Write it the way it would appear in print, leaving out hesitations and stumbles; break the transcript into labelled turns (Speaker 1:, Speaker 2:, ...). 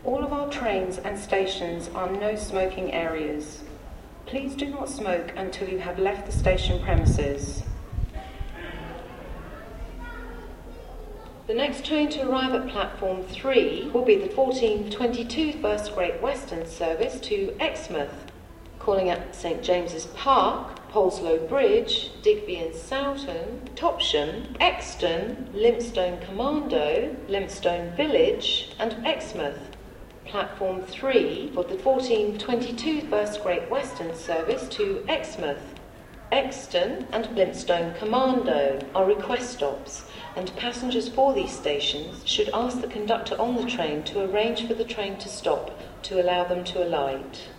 Speaker 1: All of our trains and stations are no smoking areas. Please do not smoke until you have left the station premises. The next train to arrive at platform 3 will be the 14:22 First Great Western service to Exmouth, calling at St James's Park, Poleslow Bridge, Digby and Soughton, Topsham, Exton, Limpstone Commando, Limpstone Village and Exmouth. Platform 3 for the 14:22 First Great Western service to Exmouth. Exton and Limpstone Commando are request stops, and passengers for these stations should ask the conductor on the train to arrange for the train to stop to allow them to alight.